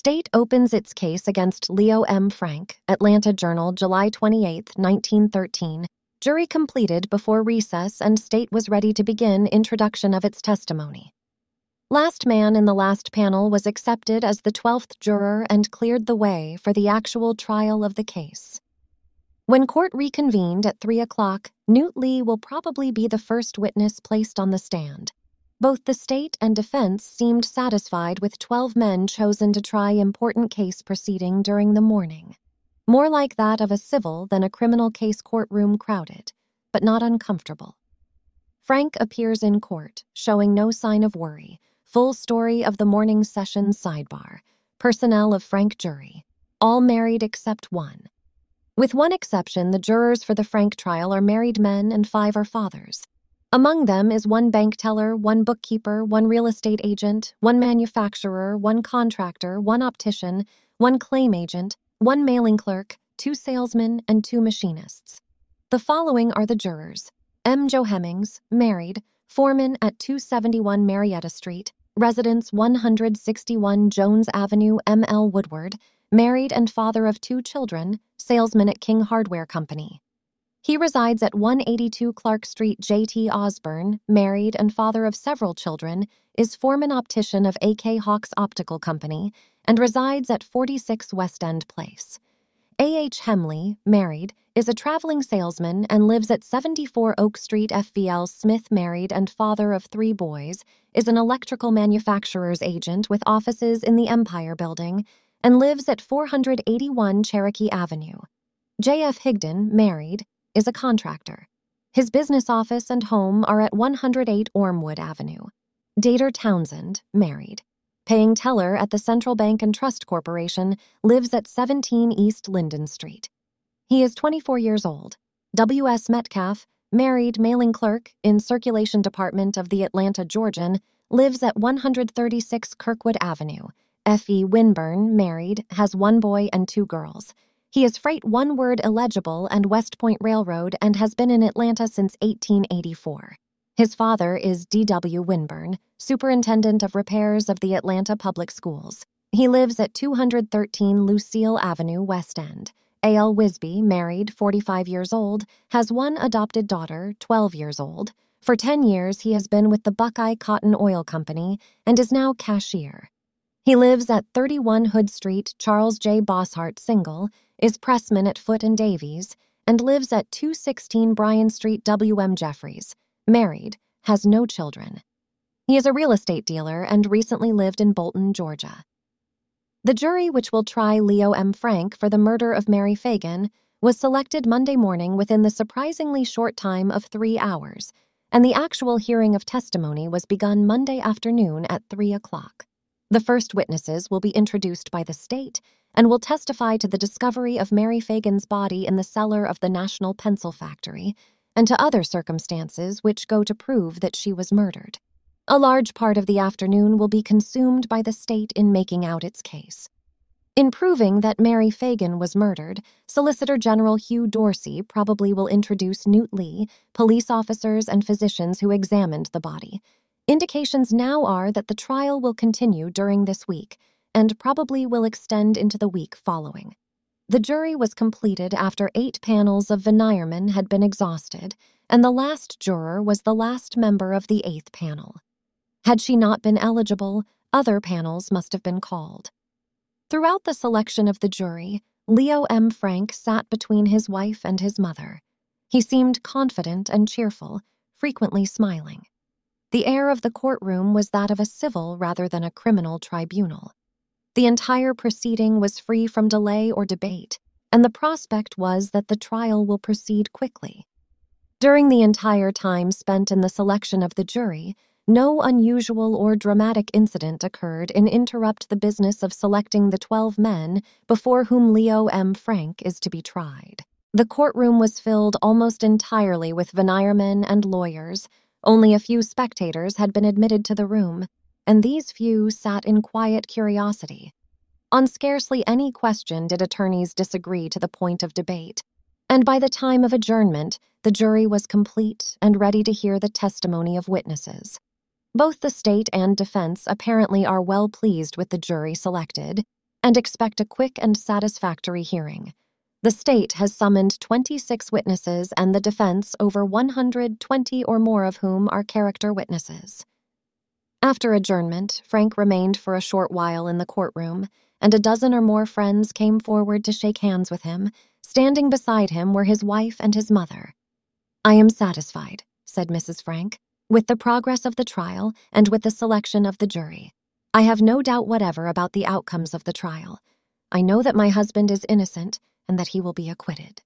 state opens its case against Leo M. Frank, Atlanta Journal, July 28, 1913. Jury completed before recess and state was ready to begin introduction of its testimony. Last man in the last panel was accepted as the 12th juror and cleared the way for the actual trial of the case. When court reconvened at 3 o'clock, Newt Lee will probably be the first witness placed on the stand. Both the state and defense seemed satisfied with 12 men chosen to try important case proceeding during the morning. More like that of a civil than a criminal case courtroom crowded, but not uncomfortable. Frank appears in court, showing no sign of worry. Full story of the morning session sidebar. Personnel of Frank jury. All married except one. With one exception, the jurors for the Frank trial are married men and 5 are fathers. Among them is 1 bank teller, 1 bookkeeper, 1 real estate agent, 1 manufacturer, 1 contractor, 1 optician, 1 claim agent, 1 mailing clerk, 2 salesmen, and 2 machinists. The following are the jurors. M. Joe Hemmings, married, foreman at 271 Marietta Street, residence 161 Jones Avenue, M.L. Woodward, married and father of 2 children, salesman at King Hardware Company. He resides at 182 Clark Street. J.T. Osborne, married and father of several children, is foreman optician of A.K. Hawks Optical Company and resides at 46 West End Place. A.H. Hemley, married, is a traveling salesman and lives at 74 Oak Street. F.V.L. Smith, married and father of 3 boys, is an electrical manufacturer's agent with offices in the Empire Building and lives at 481 Cherokee Avenue. J.F. Higdon, married, is a contractor. His business office and home are at 108 Ormwood Avenue. Dater Townsend, married, paying teller at the Central Bank and Trust Corporation, lives at 17 East Linden Street. He is 24 years old. W.S. Metcalf, married, mailing clerk in Circulation Department of the Atlanta Georgian, lives at 136 Kirkwood Avenue. F.E. Winburn, married, has 1 boy and 2 girls. He is freight 1-word illegible and West Point Railroad and has been in Atlanta since 1884. His father is D.W. Winburn, superintendent of repairs of the Atlanta Public Schools. He lives at 213 Lucille Avenue, West End. A.L. Wisby, married, 45 years old, has 1 adopted daughter, 12 years old. For 10 years, he has been with the Buckeye Cotton Oil Company and is now cashier. He lives at 31 Hood Street. Charles J. Bosshart, single, is pressman at Foot and Davies, and lives at 216 Bryan Street. W.M. Jeffries, married, has no children. He is a real estate dealer and recently lived in Bolton, Georgia. The jury which will try Leo M. Frank for the murder of Mary Fagan was selected Monday morning within the surprisingly short time of 3 hours, and the actual hearing of testimony was begun Monday afternoon at 3 o'clock. The first witnesses will be introduced by the state and will testify to the discovery of Mary Fagan's body in the cellar of the National Pencil Factory and to other circumstances which go to prove that she was murdered. A large part of the afternoon will be consumed by the state in making out its case. In proving that Mary Fagan was murdered, Solicitor General Hugh Dorsey probably will introduce Newt Lee, police officers and physicians who examined the body. Indications now are that the trial will continue during this week and probably will extend into the week following. The jury was completed after 8 panels of Venierman had been exhausted, and the last juror was the last member of the 8th panel. Had she not been eligible, other panels must have been called. Throughout the selection of the jury, Leo M. Frank sat between his wife and his mother. He seemed confident and cheerful, frequently smiling. The air of the courtroom was that of a civil rather than a criminal tribunal. The entire proceeding was free from delay or debate, and the prospect was that the trial will proceed quickly. During the entire time spent in the selection of the jury, no unusual or dramatic incident occurred in interrupt the business of selecting the 12 men before whom Leo M. Frank is to be tried. The courtroom was filled almost entirely with Veniermen and lawyers. Only a few spectators had been admitted to the room, and these few sat in quiet curiosity. On scarcely any question did attorneys disagree to the point of debate, and by the time of adjournment, the jury was complete and ready to hear the testimony of witnesses. Both the state and defense apparently are well pleased with the jury selected, and expect a quick and satisfactory hearing. The state has summoned 26 witnesses and the defense over 120 or more of whom are character witnesses. After adjournment, Frank remained for a short while in the courtroom, and a dozen or more friends came forward to shake hands with him. Standing beside him were his wife and his mother. "I am satisfied," said Mrs. Frank, "with the progress of the trial and with the selection of the jury. I have no doubt whatever about the outcomes of the trial. I know that my husband is innocent and that he will be acquitted."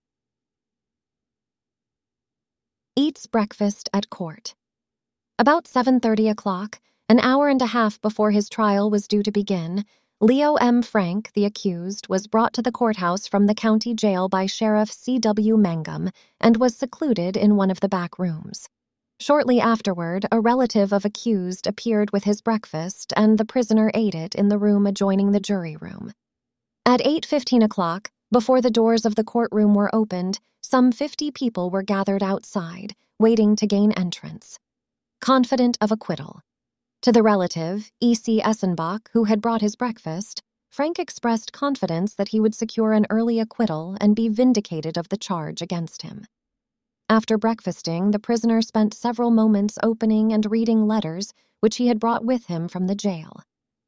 Eats breakfast at court. About 7:30 o'clock, an hour and a half before his trial was due to begin, Leo M. Frank, the accused, was brought to the courthouse from the county jail by Sheriff C.W. Mangum and was secluded in one of the back rooms. Shortly afterward, a relative of accused appeared with his breakfast, and the prisoner ate it in the room adjoining the jury room. At 8:15 o'clock, before the doors of the courtroom were opened, some 50 people were gathered outside, waiting to gain entrance, confident of acquittal. To the relative, E.C. Essenbach, who had brought his breakfast, Frank expressed confidence that he would secure an early acquittal and be vindicated of the charge against him. After breakfasting, the prisoner spent several moments opening and reading letters which he had brought with him from the jail.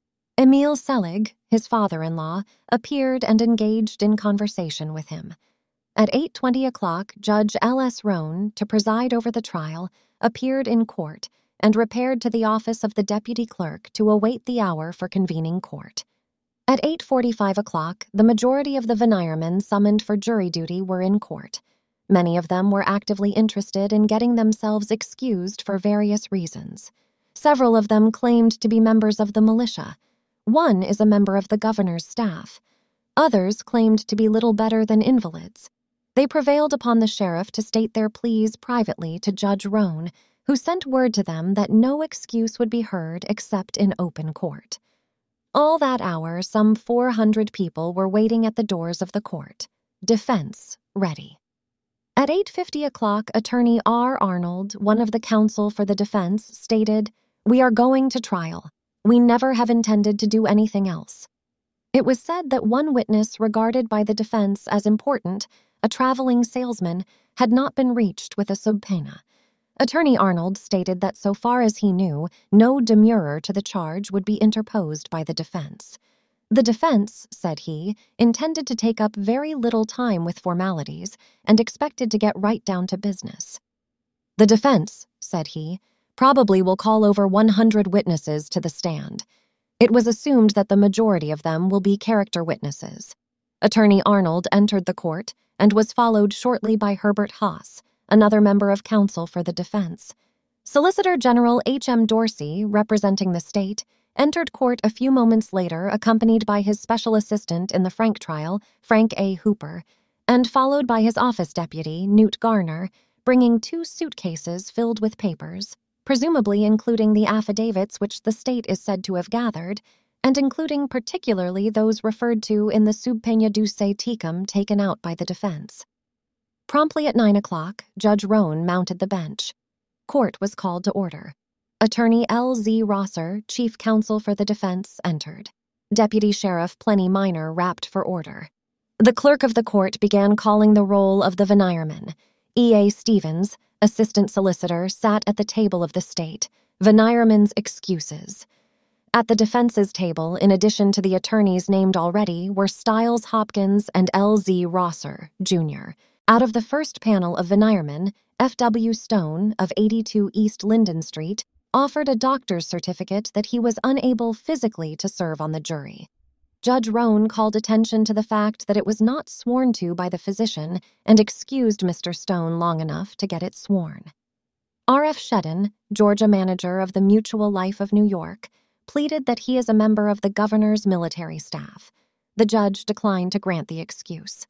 Emil Selig, his father-in-law, appeared and engaged in conversation with him. At 8:20 o'clock, Judge L.S. Rohn, to preside over the trial, appeared in court and repaired to the office of the deputy clerk to await the hour for convening court. At 8:45 o'clock, the majority of the Veneyermen summoned for jury duty were in court. Many of them were actively interested in getting themselves excused for various reasons. Several of them claimed to be members of the militia. One is a member of the governor's staff. Others claimed to be little better than invalids. They prevailed upon the sheriff to state their pleas privately to Judge Rohn, who sent word to them that no excuse would be heard except in open court. All that hour, some 400 people were waiting at the doors of the court, defense ready. At 8:50 o'clock, Attorney R. Arnold, one of the counsel for the defense, stated, "We are going to trial. We never have intended to do anything else." It was said that one witness regarded by the defense as important, a traveling salesman, had not been reached with a subpoena. Attorney Arnold stated that so far as he knew, no demurrer to the charge would be interposed by the defense. The defense, said he, intended to take up very little time with formalities and expected to get right down to business. "The defense," said he, "probably will call over 100 witnesses to the stand. It was assumed that the majority of them will be character witnesses." Attorney Arnold entered the court and was followed shortly by Herbert Haas, another member of counsel for the defense. Solicitor General H.M. Dorsey, representing the state, entered court a few moments later accompanied by his special assistant in the Frank trial, Frank A. Hooper, and followed by his office deputy, Newt Garner, bringing 2 suitcases filled with papers, presumably including the affidavits which the state is said to have gathered, and including particularly those referred to in the subpoena duce tecum taken out by the defense. Promptly at 9 o'clock, Judge Rohn mounted the bench. Court was called to order. Attorney L.Z. Rosser, chief counsel for the defense, entered. Deputy Sheriff Plenny Minor rapped for order. The clerk of the court began calling the roll of the Veneyermen. E.A. Stevens, assistant solicitor, sat at the table of the state, Veneyermen's excuses. At the defense's table, in addition to the attorneys named already, were Stiles Hopkins and L.Z. Rosser, Jr. Out of the first panel of Veneyermen, F.W. Stone, of 82 East Linden Street, offered a doctor's certificate that he was unable physically to serve on the jury. Judge Rohn called attention to the fact that it was not sworn to by the physician and excused Mr. Stone long enough to get it sworn. R.F. Shedden, Georgia manager of the Mutual Life of New York, pleaded that he is a member of the governor's military staff. The judge declined to grant the excuse.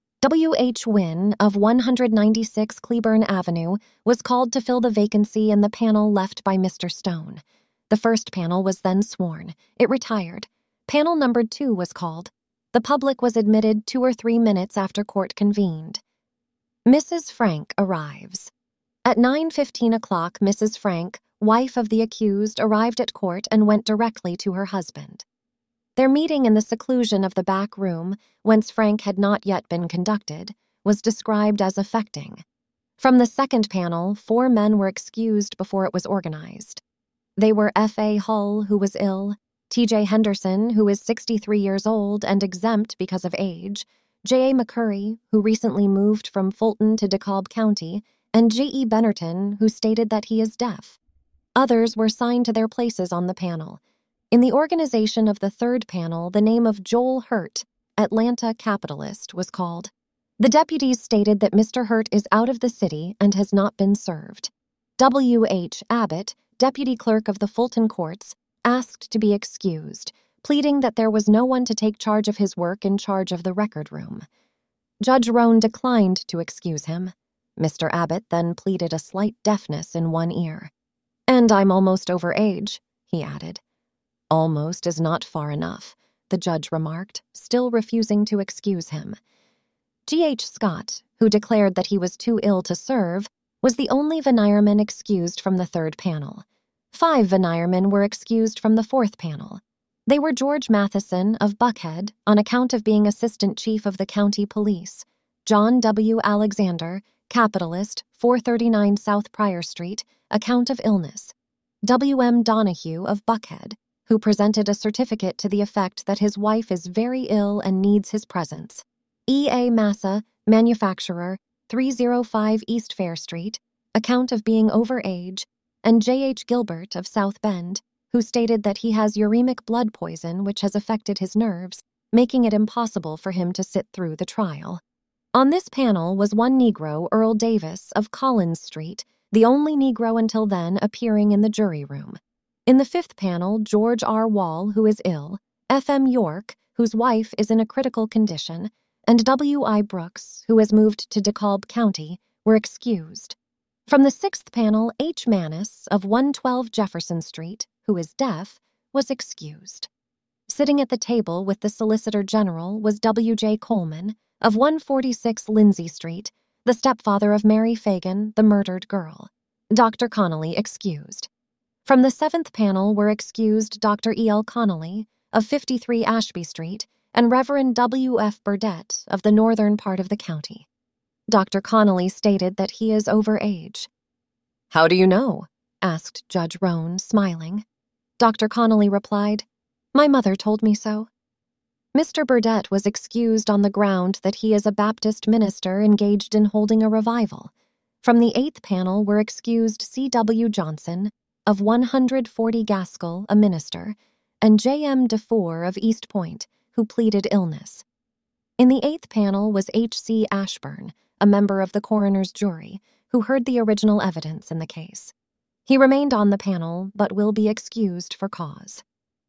W.H. Wynn of 196 Cleburne Avenue was called to fill the vacancy in the panel left by Mr. Stone. The first panel was then sworn. It retired. Panel number 2 was called. The public was admitted 2 or 3 minutes after court convened. Mrs. Frank arrives. At 9:15 o'clock, Mrs. Frank, wife of the accused, arrived at court and went directly to her husband. Their meeting in the seclusion of the back room, whence Frank had not yet been conducted, was described as affecting. From the second panel, 4 men were excused before it was organized. They were F.A. Hull, who was ill, T.J. Henderson, who is 63 years old and exempt because of age, J.A. McCurry, who recently moved from Fulton to DeKalb County, and J.E. Bennerton, who stated that he is deaf. Others were signed to their places on the panel. In the organization of the third panel, the name of Joel Hurt, Atlanta capitalist, was called. The deputies stated that Mr. Hurt is out of the city and has not been served. W.H. Abbott, deputy clerk of the Fulton courts, asked to be excused, pleading that there was no one to take charge of his work in charge of the record room. Judge Roan declined to excuse him. Mr. Abbott then pleaded a slight deafness in one ear. "And I'm almost over age," he added. "Almost is not far enough," the judge remarked, still refusing to excuse him. G.H. Scott, who declared that he was too ill to serve, was the only veneerman excused from the third panel. 5 veneermen were excused from the fourth panel. They were George Matheson of Buckhead, on account of being assistant chief of the county police, John W. Alexander, capitalist, 439 South Prior Street, account of illness, W.M. Donahue of Buckhead, who presented a certificate to the effect that his wife is very ill and needs his presence, E.A. Massa, manufacturer, 305 East Fair Street, account of being over age, and J.H. Gilbert of South Bend, who stated that he has uremic blood poison which has affected his nerves, making it impossible for him to sit through the trial. On this panel was one Negro, Earl Davis of Collins Street, the only Negro until then appearing in the jury room. In the fifth panel, George R. Wall, who is ill, F.M. York, whose wife is in a critical condition, and W.I. Brooks, who has moved to DeKalb County, were excused. From the sixth panel, H. Mannis of 112 Jefferson Street, who is deaf, was excused. Sitting at the table with the Solicitor General was W.J. Coleman of 146 Lindsay Street, the stepfather of Mary Fagan, the murdered girl. Dr. Connolly excused. From the seventh panel were excused Dr. E.L. Connolly of 53 Ashby Street and Reverend W.F. Burdett of the northern part of the county. Dr. Connolly stated that he is over age. "How do you know?" asked Judge Roan, smiling. Dr. Connolly replied, "My mother told me so." Mr. Burdett was excused on the ground that he is a Baptist minister engaged in holding a revival. From the eighth panel were excused C.W. Johnson of 140 Gaskell, a minister, and J.M. DeFore of East Point, who pleaded illness. In the eighth panel was H.C. Ashburn, a member of the coroner's jury, who heard the original evidence in the case. He remained on the panel, but will be excused for cause.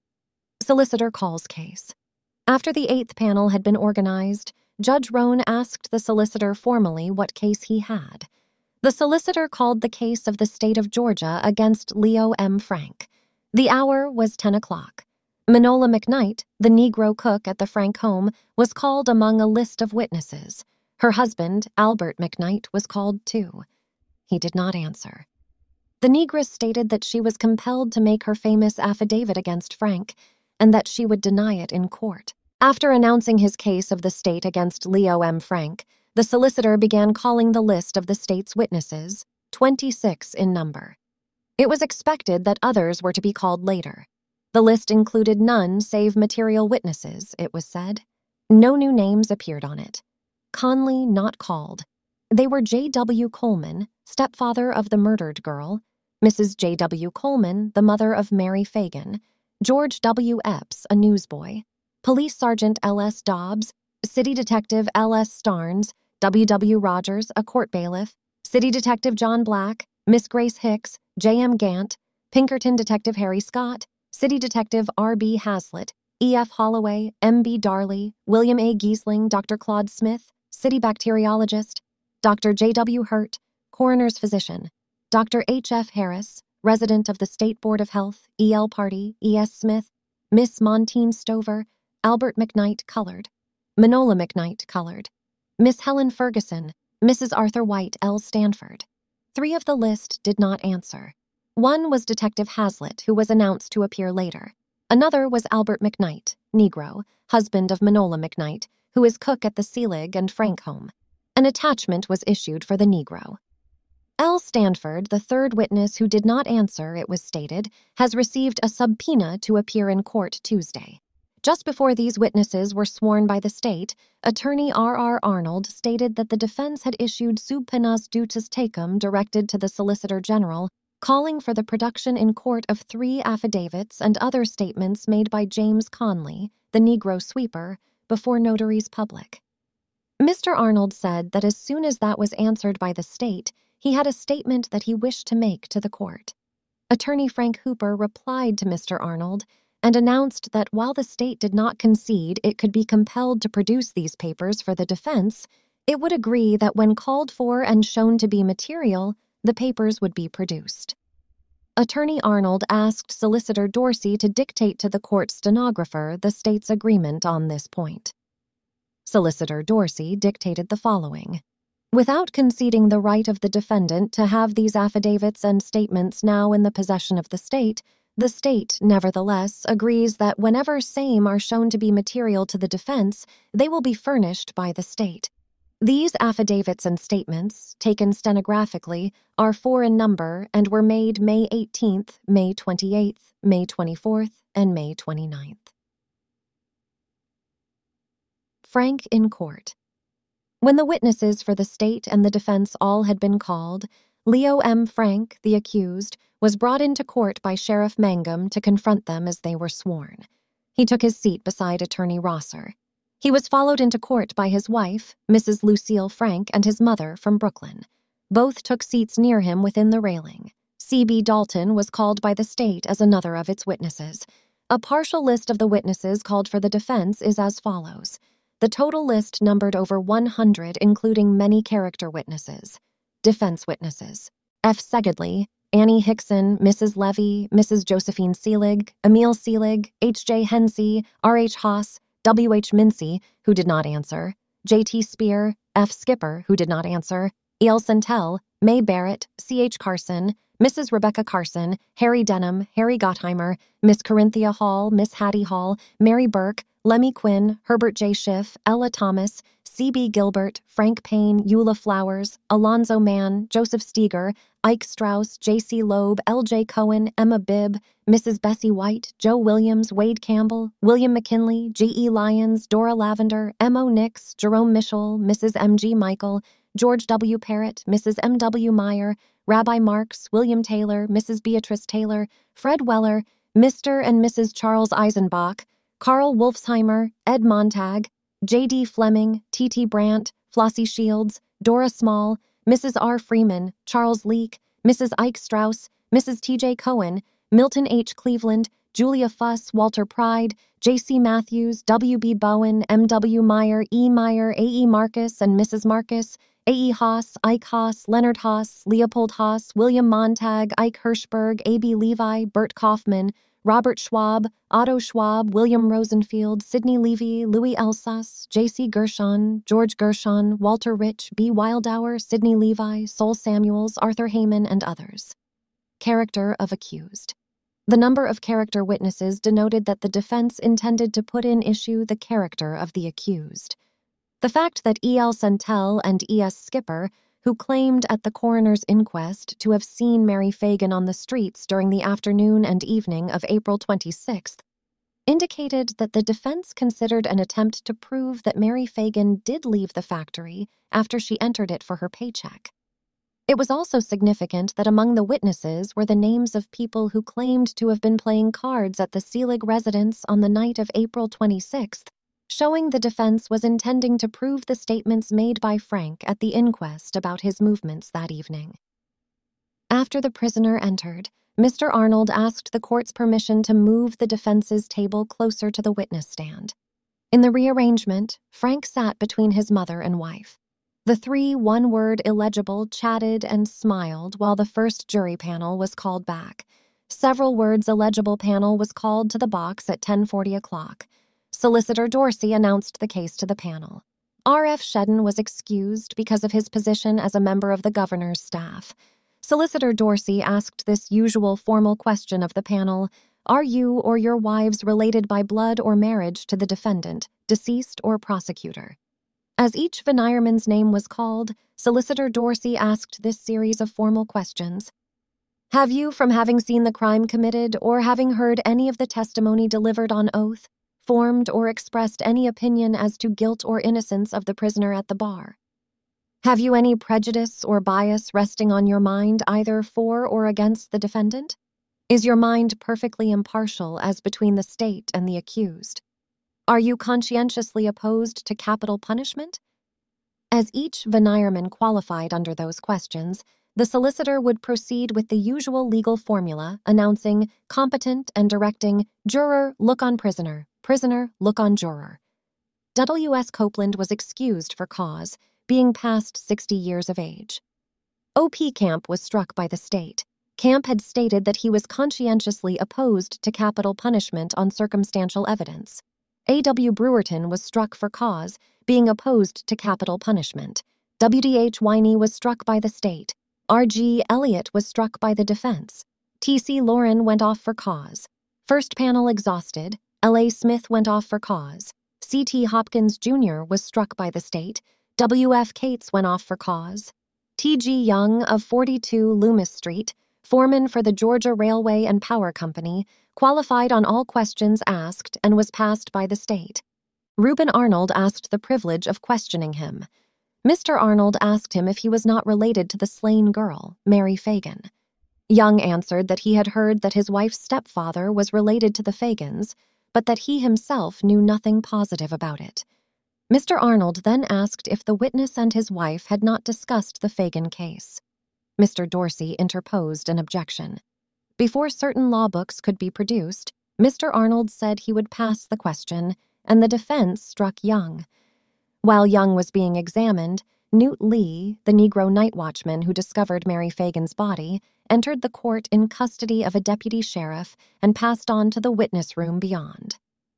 Solicitor calls case. After the eighth panel had been organized, Judge Roan asked the solicitor formally what case he had. The solicitor called the case of the state of Georgia against Leo M. Frank. The hour was 10 o'clock. Manola McKnight, the Negro cook at the Frank home, was called among a list of witnesses. Her husband, Albert McKnight, was called too. He did not answer. The negress stated that she was compelled to make her famous affidavit against Frank, and that she would deny it in court. After announcing his case of the state against Leo M. Frank, the solicitor began calling the list of the state's witnesses, 26 in number. It was expected that others were to be called later. The list included none save material witnesses, it was said. No new names appeared on it. Conley not called. They were J.W. Coleman, stepfather of the murdered girl, Mrs. J.W. Coleman, the mother of Mary Fagan, George W. Epps, a newsboy, Police Sergeant L.S. Dobbs, City Detective L.S. Starnes, W.W. Rogers, a court bailiff, City Detective John Black, Miss Grace Hicks, J.M. Gant, Pinkerton Detective Harry Scott, City Detective R.B. Hazlitt, E.F. Holloway, M.B. Darley, William A. Giesling, Dr. Claude Smith, City Bacteriologist, Dr. J.W. Hurt, Coroner's Physician, Dr. H.F. Harris, Resident of the State Board of Health, E.L. Party, E.S. Smith, Miss Montine Stover, Albert McKnight, colored, Manola McKnight, colored, Miss Helen Ferguson, Mrs. Arthur White, L. Stanford. 3 of the list did not answer. One was Detective Hazlitt, who was announced to appear later. Another was Albert McKnight, Negro, husband of Manola McKnight, who is cook at the Selig and Frank home. An attachment was issued for the Negro. L. Stanford, the third witness who did not answer, it was stated, has received a subpoena to appear in court Tuesday. Just before these witnesses were sworn by the state, Attorney R. Arnold stated that the defense had issued subpoenas duces tecum directed to the Solicitor General, calling for the production in court of 3 affidavits and other statements made by James Conley, the Negro sweeper, before notaries public. Mr. Arnold said that as soon as that was answered by the state, he had a statement that he wished to make to the court. Attorney Frank Hooper replied to Mr. Arnold and announced that while the state did not concede it could be compelled to produce these papers for the defense, it would agree that when called for and shown to be material, the papers would be produced. Attorney Arnold asked Solicitor Dorsey to dictate to the court stenographer the state's agreement on this point. Solicitor Dorsey dictated the following: without conceding the right of the defendant to have these affidavits and statements now in the possession of the state nevertheless agrees that whenever same are shown to be material to the defense, they will be furnished by the state. These affidavits and statements, taken stenographically, are 4 in number and were made May 18th, May 28th, May 24th, and May 29th. Frank in court. When the witnesses for the state and the defense all had been called, Leo M. Frank, the accused, was brought into court by Sheriff Mangum to confront them as they were sworn. He took his seat beside Attorney Rosser. He was followed into court by his wife, Mrs. Lucille Frank, and his mother from Brooklyn. Both took seats near him within the railing. C.B. Dalton was called by the state as another of its witnesses. A partial list of the witnesses called for the defense is as follows. The total list numbered over 100, including many character witnesses. Defense witnesses: F. Segedly, Annie Hickson, Mrs. Levy, Mrs. Josephine Selig, Emil Selig, H.J. Hensey, R.H. Haas, W.H. Mincy, who did not answer, J.T. Spear, F. Skipper, who did not answer, E.L. Santel, May Barrett, C.H. Carson, Mrs. Rebecca Carson, Harry Denham, Harry Gottheimer, Miss Corinthia Hall, Miss Hattie Hall, Mary Burke, Lemmy Quinn, Herbert J. Schiff, Ella Thomas, C.B. Gilbert, Frank Payne, Eula Flowers, Alonzo Mann, Joseph Steger, Ike Strauss, J.C. Loeb, L.J. Cohen, Emma Bibb, Mrs. Bessie White, Joe Williams, Wade Campbell, William McKinley, G.E. Lyons, Dora Lavender, M.O. Nix, Jerome Mischel, Mrs. M.G. Michael, George W. Parrott, Mrs. M.W. Meyer, Rabbi Marks, William Taylor, Mrs. Beatrice Taylor, Fred Weller, Mr. and Mrs. Charles Eisenbach, Carl Wolfsheimer, Ed Montag, J.D. Fleming, T.T. Brandt, Flossie Shields, Dora Small, Mrs. R. Freeman, Charles Leake, Mrs. Ike Strauss, Mrs. T.J. Cohen, Milton H. Cleveland, Julia Fuss, Walter Pride, J.C. Matthews, W.B. Bowen, M.W. Meyer, E. Meyer, A.E. Marcus and Mrs. Marcus, A.E. Haas, Ike Haas, Leonard Haas, Leopold Haas, William Montag, Ike Hirschberg, A.B. Levi, Bert Kaufman, Robert Schwab, Otto Schwab, William Rosenfield, Sidney Levy, Louis Elsas, J.C. Gershon, George Gershon, Walter Rich, B. Wildauer, Sidney Levi, Sol Samuels, Arthur Heyman, and others. Character of accused. The number of character witnesses denoted that the defense intended to put in issue the character of the accused. The fact that E.L. Santel and E.S. Skipper, who claimed at the coroner's inquest to have seen Mary Fagan on the streets during the afternoon and evening of April 26th, indicated that the defense considered an attempt to prove that Mary Fagan did leave the factory after she entered it for her paycheck. It was also significant that among the witnesses were the names of people who claimed to have been playing cards at the Selig residence on the night of April 26th, showing the defense was intending to prove the statements made by Frank at the inquest about his movements that evening. After the prisoner entered, Mr. Arnold asked the court's permission to move the defense's table closer to the witness stand. In the rearrangement, Frank sat between his mother and wife. The 3 one-word illegible chatted and smiled while the first jury panel was called back. Several words illegible panel was called to the box at 10:40 o'clock. Solicitor Dorsey announced the case to the panel. R.F. Shedden was excused because of his position as a member of the governor's staff. Solicitor Dorsey asked this usual formal question of the panel, Are you or your wives related by blood or marriage to the defendant, deceased, or prosecutor? As each Veneyerman's name was called, Solicitor Dorsey asked this series of formal questions. Have you, from having seen the crime committed or having heard any of the testimony delivered on oath, formed or expressed any opinion as to guilt or innocence of the prisoner at the bar? Have you any prejudice or bias resting on your mind either for or against the defendant? Is your mind perfectly impartial as between the state and the accused? Are you conscientiously opposed to capital punishment? As each Veneyerman qualified under those questions, the solicitor would proceed with the usual legal formula announcing competent and directing juror, look on prisoner, prisoner, look on juror. W.S. Copeland was excused for cause, being past 60 years of age. O.P. Camp was struck by the state. Camp had stated that he was conscientiously opposed to capital punishment on circumstantial evidence. A.W. Brewerton was struck for cause, being opposed to capital punishment. W.D.H. Winey was struck by the state. R.G. Elliott was struck by the defense. T.C. Lauren went off for cause. First panel exhausted. L.A. Smith went off for cause. C.T. Hopkins, Jr. was struck by the state. W.F. Cates went off for cause. T.G. Young of 42 Loomis Street, foreman for the Georgia Railway and Power Company, qualified on all questions asked and was passed by the state. Reuben Arnold asked the privilege of questioning him. Mr. Arnold asked him if he was not related to the slain girl, Mary Fagan. Young answered that he had heard that his wife's stepfather was related to the Fagans, but that he himself knew nothing positive about it. Mr. Arnold then asked if the witness and his wife had not discussed the Fagan case. Mr. Dorsey interposed an objection. Before certain law books could be produced, Mr. Arnold said he would pass the question, and the defense struck Young. While Young was being examined, Newt Lee, the Negro night watchman who discovered Mary Fagan's body, entered the court in custody of a deputy sheriff and passed on to the witness room beyond.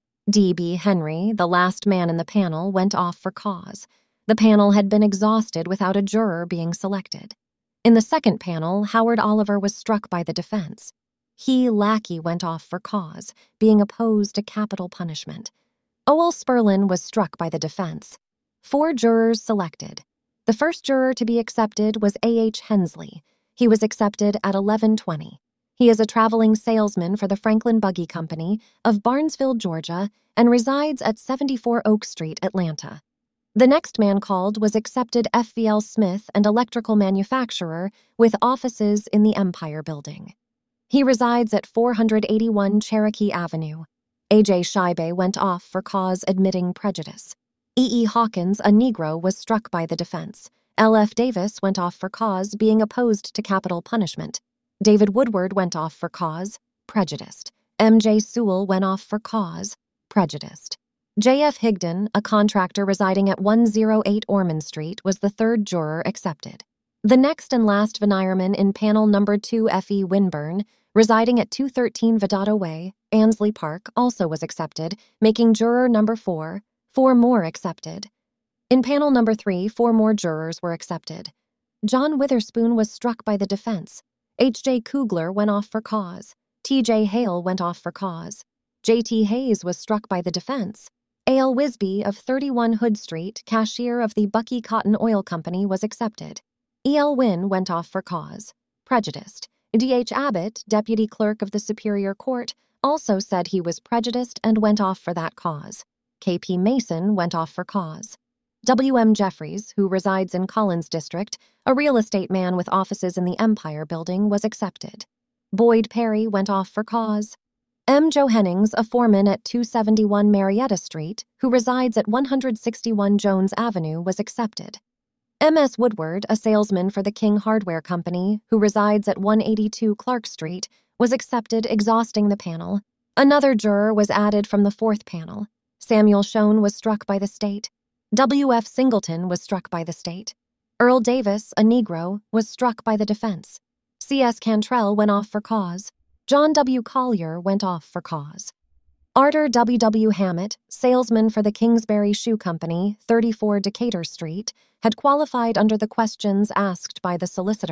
D.B. Henry, the last man in the panel, went off for cause. The panel had been exhausted without a juror being selected. In the second panel, Howard Oliver was struck by the defense. He, Lackey, went off for cause, being opposed to capital punishment. Owell Sperlin was struck by the defense. 4 jurors selected. The first juror to be accepted was A.H. Hensley. He was accepted at 11:20. He is a traveling salesman for the Franklin Buggy Company of Barnesville, Georgia, and resides at 74 Oak Street, Atlanta. The next man called was accepted F.V.L. Smith, an electrical manufacturer with offices in the Empire Building. He resides at 481 Cherokee Avenue. A.J. Scheibe went off for cause admitting prejudice. E.E. Hawkins, a Negro, was struck by the defense. L.F. Davis went off for cause, being opposed to capital punishment. David Woodward went off for cause, prejudiced. M.J. Sewell went off for cause, prejudiced. J.F. Higdon, a contractor residing at 108 Ormond Street, was the third juror accepted. The next and last Veneyerman in panel number 2, F.E. Winburn, residing at 213 Vedato Way, Ansley Park, also was accepted, making juror number 4, 4 more accepted. In panel number 3, 4 more jurors were accepted. John Witherspoon was struck by the defense. H.J. Kugler went off for cause. T.J. Hale went off for cause. J.T. Hayes was struck by the defense. A.L. Wisby of 31 Hood Street, cashier of the Bucky Cotton Oil Company, was accepted. E.L. Wynn went off for cause, prejudiced. D.H. Abbott, deputy clerk of the Superior Court, also said he was prejudiced and went off for that cause. K.P. Mason went off for cause. W.M. Jeffries, who resides in Collins District, a real estate man with offices in the Empire Building, was accepted. Boyd Perry went off for cause. M. Joe Hennings, a foreman at 271 Marietta Street, who resides at 161 Jones Avenue, was accepted. M.S. Woodward, a salesman for the King Hardware Company, who resides at 182 Clark Street, was accepted, exhausting the panel. Another juror was added from the fourth panel. Samuel Schoen was struck by the state. W.F. Singleton was struck by the state. Earl Davis, a Negro, was struck by the defense. C.S. Cantrell went off for cause. John W. Collier went off for cause. Arter W. Hammett, salesman for the Kingsbury Shoe Company, 34 Decatur Street, had qualified under the questions asked by the solicitor,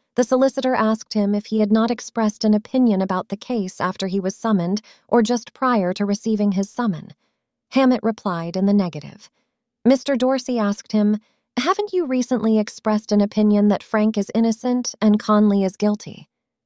The solicitor asked him if he had not expressed an opinion about the case after he was summoned or just prior to receiving his summon. Hammett replied in the negative. Mr. Dorsey asked him, "Haven't you recently expressed an opinion that Frank is innocent and Conley is guilty?"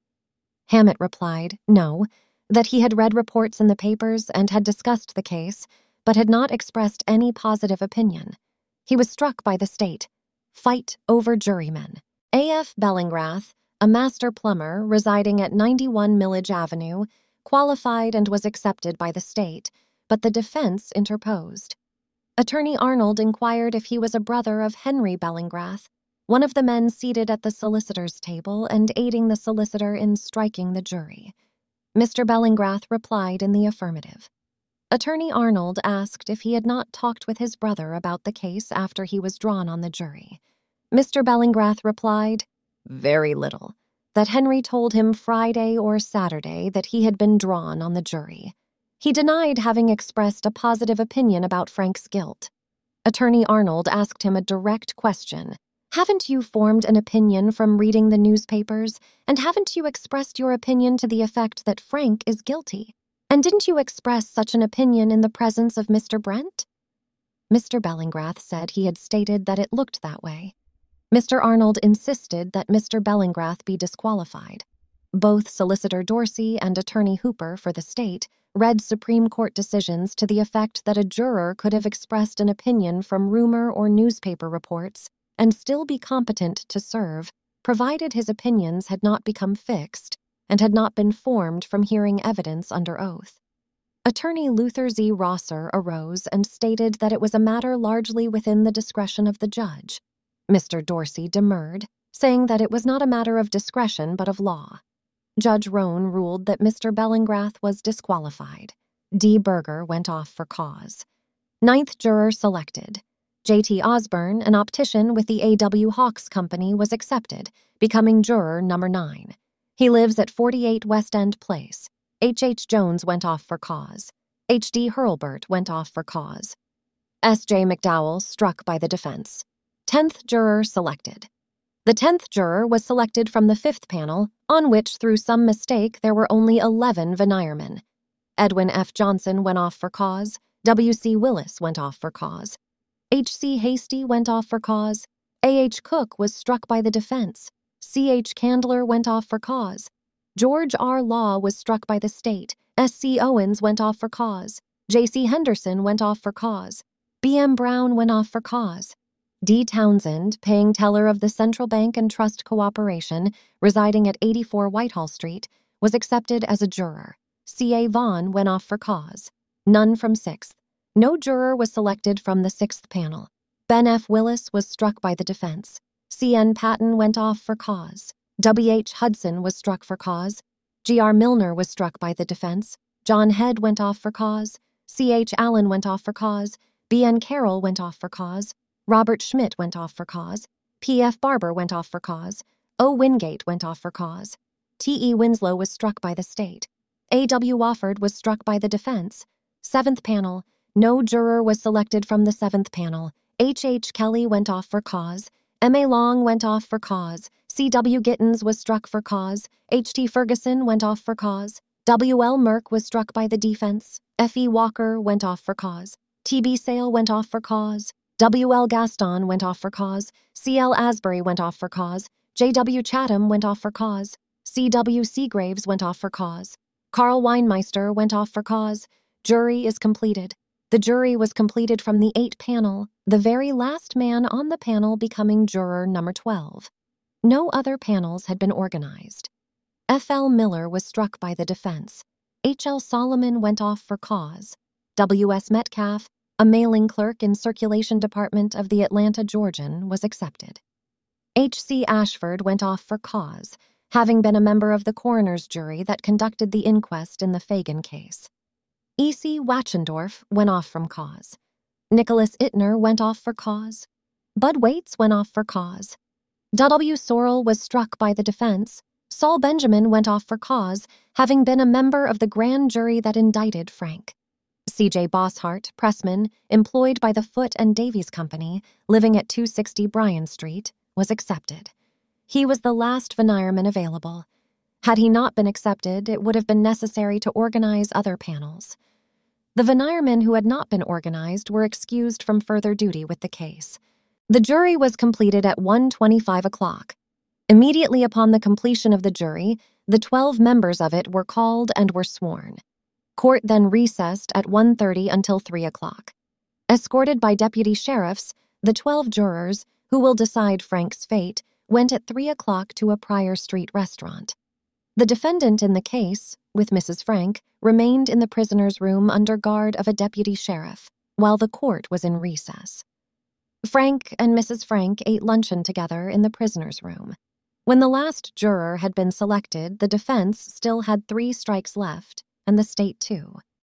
Hammett replied, no, that he had read reports in the papers and had discussed the case, but had not expressed any positive opinion. He was struck by the state. Fight over jurymen. A.F. Bellingrath, a master plumber residing at 91 Millage Avenue, qualified and was accepted by the state, but the defense interposed. Attorney Arnold inquired if he was a brother of Henry Bellingrath, one of the men seated at the solicitor's table and aiding the solicitor in striking the jury. Mr. Bellingrath replied in the affirmative. Attorney Arnold asked if he had not talked with his brother about the case after he was drawn on the jury. Mr. Bellingrath replied, very little, that Henry told him Friday or Saturday that he had been drawn on the jury. He denied having expressed a positive opinion about Frank's guilt. Attorney Arnold asked him a direct question. Haven't you formed an opinion from reading the newspapers, and haven't you expressed your opinion to the effect that Frank is guilty? And didn't you express such an opinion in the presence of Mr. Brent? Mr. Bellingrath said he had stated that it looked that way. Mr. Arnold insisted that Mr. Bellingrath be disqualified. Both Solicitor Dorsey and Attorney Hooper for the state read Supreme Court decisions to the effect that a juror could have expressed an opinion from rumor or newspaper reports and still be competent to serve, provided his opinions had not become fixed and had not been formed from hearing evidence under oath. Attorney Luther Z. Rosser arose and stated that it was a matter largely within the discretion of the judge. Mr. Dorsey demurred, saying that it was not a matter of discretion but of law. Judge Rohn ruled that Mr. Bellingrath was disqualified. D. Berger went off for cause. Ninth juror selected. J.T. Osborne, an optician with the A.W. Hawks Company, was accepted, becoming juror number 9. He lives at 48 West End Place. H.H. Jones went off for cause. H.D. Hurlburt went off for cause. S.J. McDowell struck by the defense. 10th juror selected. The 10th juror was selected from the 5th panel, on which, through some mistake, there were only 11 veneermen. Edwin F. Johnson went off for cause. W.C. Willis went off for cause. H.C. Hasty went off for cause. A.H. Cook was struck by the defense. C.H. Candler went off for cause. George R. Law was struck by the state. S.C. Owens went off for cause. J.C. Henderson went off for cause. B.M. Brown went off for cause. D. Townsend, paying teller of the Central Bank and Trust Cooperation, residing at 84 Whitehall Street, was accepted as a juror. C.A. Vaughn went off for cause. None from 6th. No juror was selected from the 6th panel. Ben F. Willis was struck by the defense. C.N. Patton went off for cause. W.H. Hudson was struck for cause. G.R. Milner was struck by the defense. John Head went off for cause. C.H. Allen went off for cause. B.N. Carroll went off for cause. Robert Schmidt went off for cause. P.F. Barber went off for cause. O. Wingate went off for cause. T.E. Winslow was struck by the state. A.W. Wofford was struck by the defense. 7th panel. No juror was selected from the 7th panel. H.H. Kelly went off for cause. M.A. Long went off for cause. C.W. Gittens was struck for cause. H.T. Ferguson went off for cause. W.L. Merck was struck by the defense. F.E. Walker went off for cause. T.B. Sale went off for cause. W.L. Gaston went off for cause. C.L. Asbury went off for cause. J.W. Chatham went off for cause. C.W. Seagraves went off for cause. Carl Weinmeister went off for cause. Jury is completed. The jury was completed from the 8th panel, the very last man on the panel becoming juror number 12. No other panels had been organized. F.L. Miller was struck by the defense. H.L. Solomon went off for cause. W.S. Metcalf, a mailing clerk in Circulation Department of the Atlanta Georgian, was accepted. H.C. Ashford went off for cause, having been a member of the coroner's jury that conducted the inquest in the Fagan case. E.C. Wachendorf went off from cause. Nicholas Ittner went off for cause. Bud Waits went off for cause. W. Sorrell was struck by the defense. Saul Benjamin went off for cause, having been a member of the grand jury that indicted Frank. C.J. Bosshart, pressman, employed by the Foote and Davies Company, living at 260 Bryan Street, was accepted. He was the last venirement available. Had he not been accepted, it would have been necessary to organize other panels. The venirmen who had not been organized were excused from further duty with the case. The jury was completed at 1:25 o'clock. Immediately upon the completion of the jury, the 12 members of it were called and were sworn. Court then recessed at 1:30 until 3 o'clock. Escorted by deputy sheriffs, the 12 jurors, who will decide Frank's fate, went at 3 o'clock to a Prior Street restaurant. The defendant in the case, with Mrs. Frank, remained in the prisoner's room under guard of a deputy sheriff, while the court was in recess. Frank and Mrs. Frank ate luncheon together in the prisoner's room. When the last juror had been selected, the defense still had 3 strikes left, and the state 2.